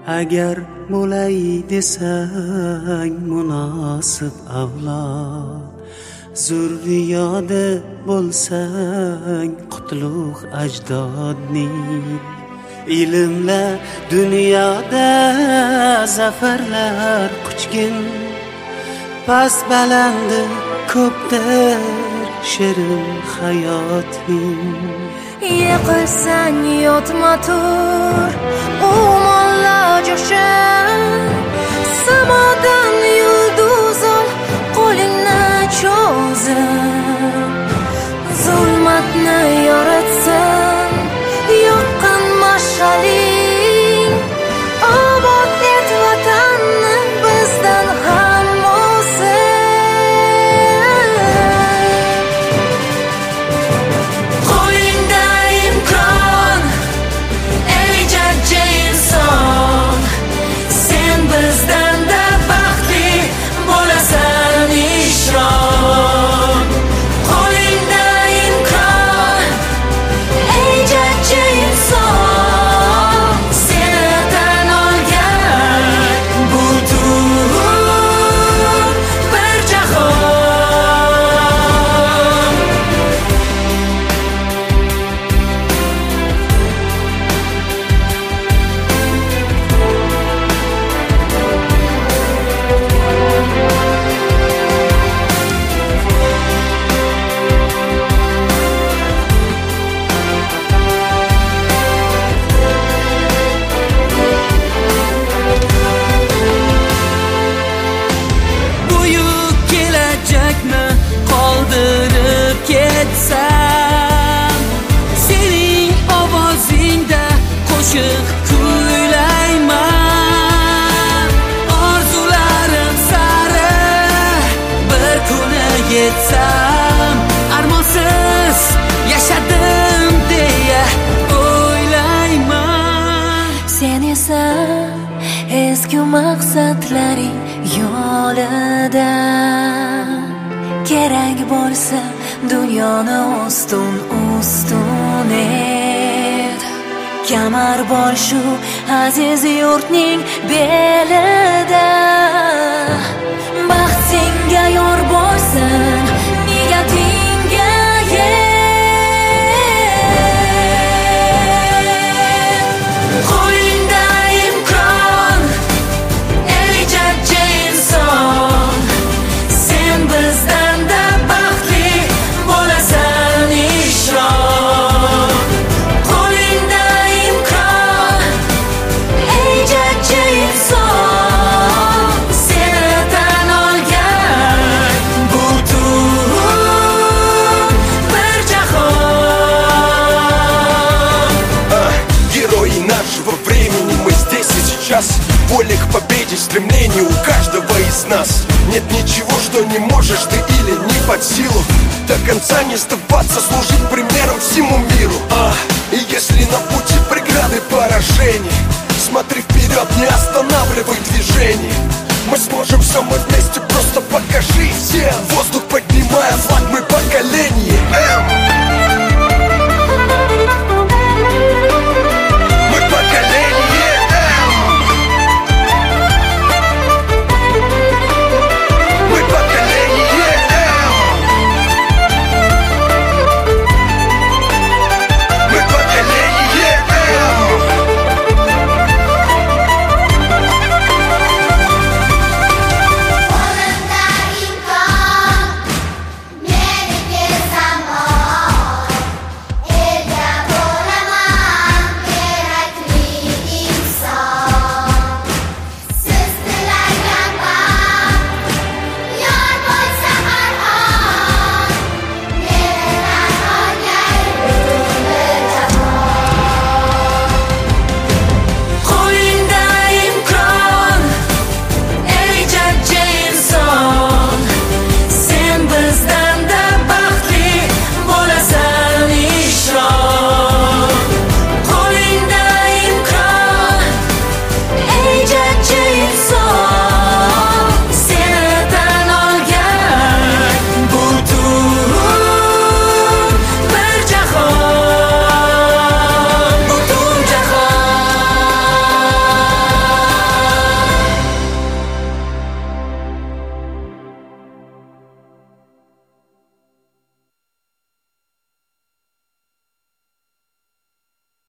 agar bo'lay desang munosib avlod, zurriyodi bo'lsang qutlug' ajdodning. Ilmla dunyoda zafarlar quchgin, past balandi ko'pdir shirin hayotning. Yiqilsang yotma tur, umonla jo'shan, samodan yulduz ol, qo'lingni cho'zib. Zulmatni yoratsan, yoqqan mash'aling, obod et vatanni bizdan ham o'zing. Qo'lingda imkon, ey jajji inson, sen bizdan-da baxtli bo'lasan ishon. Qo'lingda imkon, ey jajji inson, seni tan olgan butun bir jahon. Buyuk kelajakni qoldirib ketsam, sening ovozingda qo'shiq kuylayman. Orzularim sari bir kuni yetsam, armonsiz yashadim deya o'ylayman. Sen esa ezgu maqsadlaring yo'lida, kerak bo'lsa dunyoni ustun et. Kamar bor shu aziz yurtning belida, baxt senga yor bo'lsin, niyatingga yet. Qo'lingda imkon, ey jajji inson, sen bizdan-da baxtli bo'lasan ishon. Qo'lingda imkon, ey jajji inson, seni tan olgan butun bir jahon. Герои нашего времени, мы здесь и сейчас. Воля к победе, стремление у каждого из нас. Нет ничего, что не можешь ты или не под силу. До конца не сдаваться, служить примером всему миру. И если на пути преграды поражений, смотри вперед, не останавливай движение. Мы сможем все, мы вместе, просто покажи всем. Воздух поднимая флаг, мы поколение.